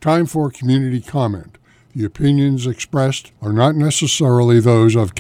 Time for community comment. The opinions expressed are not necessarily those of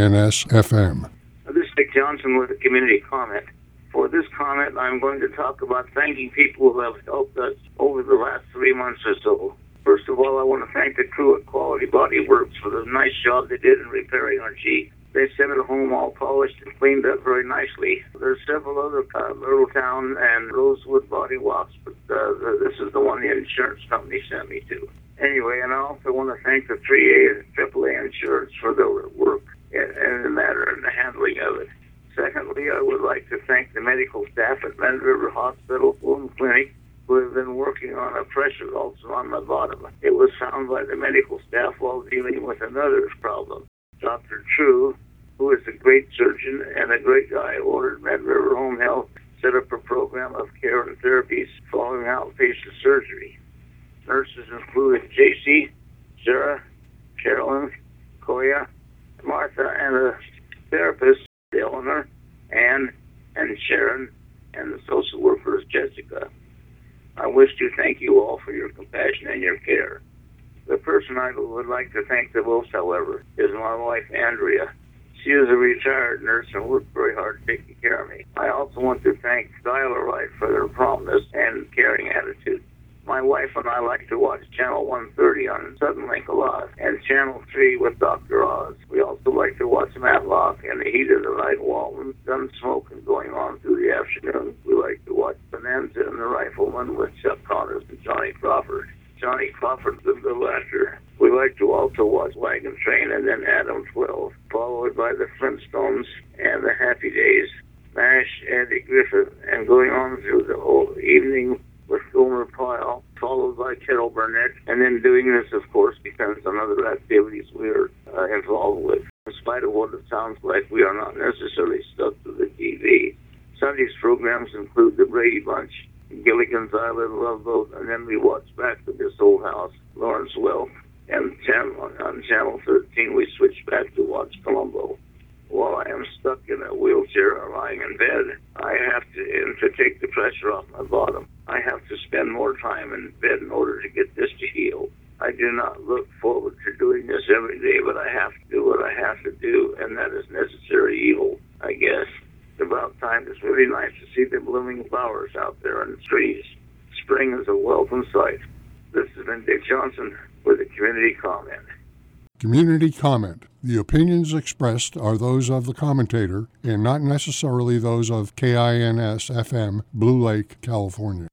KINS-FM. This is Dick Johnson with a community comment. For this comment, I'm going to talk about thanking people who have helped us over the last 3 months or so. First of all, I want to thank the crew at Quality Body Works for the nice job they did in repairing our Jeep. They sent it home all polished and cleaned up very nicely. There's several other Littletown and Rosewood body walks, but this is the one the insurance company sent me to. Anyway, and I also want to thank the 3A and AAA insurance for their work in the matter and the handling of it. Secondly, I would like to thank the medical staff at Red River Hospital Wound Clinic who have been working on a pressure ulcer on my bottom. It was found by the medical staff while dealing with another problem. Dr. True, who is a great surgeon and a great guy, ordered Red River Home Health set up a program of care and therapies following outpatient surgery. Nurses included JC, Sarah, Carolyn, Koya, Martha, and a therapist, Eleanor, Ann, and Sharon, and the social workers, Jessica. I wish to thank you all for your compassion and your care. The person I would like to thank the most, however, is my wife, Andrea. She is a retired nurse and worked very hard taking care of me. I also want to thank Skylar Wright for their promptness and caring attitude. My wife and I like to watch Channel 130 on Suddenlink a lot, and Channel 3 with Dr. Oz. We also like to watch Matlock and the Heat of the Night Walton, Gunsmoke, and going on through the afternoon. We like to watch Bonanza and the Rifleman with Chuck Connors and Johnny Crawford. Johnny Crawford's a little actor. We like to also watch Wagon Train and then Adam 12, followed by the Flintstones and the Happy Days, MASH, Andy Griffith, and going on through the whole evening with Gomer Pyle, followed by Kettle Burnett, and then doing this, of course, depends on other activities we are involved with. In spite of what it sounds like, we are not necessarily stuck to the TV. Sunday's programs include The Brady Bunch, Gilligan's Island, Love Boat, and then we watch back to This Old House, Lawrence Welk, and on Channel 13 we switch back to watch Columbo. While I am stuck in a wheelchair or lying in bed, I have to take the pressure off my bottom. I have to spend more time in bed in order to get this to heal. I do not look forward to doing this every day, but I have to do what I have to do, and that is necessary evil, I guess. It's about time. It's really nice to see the blooming flowers out there in the trees. Spring is a welcome sight. This has been Dick Johnson with a community comment. Community comment. The opinions expressed are those of the commentator and not necessarily those of KINS-FM, Blue Lake, California.